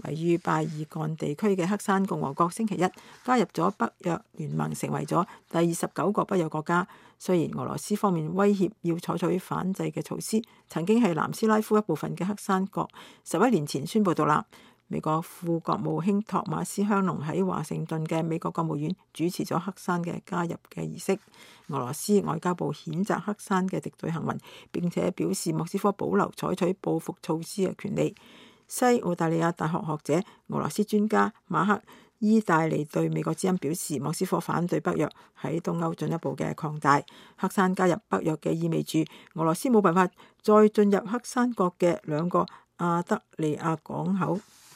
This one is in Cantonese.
位於巴爾幹地區嘅黑山共和國星期一加入咗北約聯盟，成為咗第29個北約國家。雖然俄羅斯方面威脅要採取反制嘅措施，曾經係南斯拉夫一部分嘅黑山國11年前宣布獨立。美國副國務卿托馬斯香農喺華盛頓嘅美國國務院主持咗黑山嘅加入嘅儀式。俄羅斯外交部譴責黑山嘅敵對行為，並且表示莫斯科保留採取報復措施嘅權利。西澳大利亞大學學者、俄羅斯專家馬克伊戴利對美國之音表示，莫斯科反對北約喺東歐進一步嘅擴大。黑山加入北約嘅意味住俄羅斯冇辦法再進入黑山國嘅2個亞得里亞港口。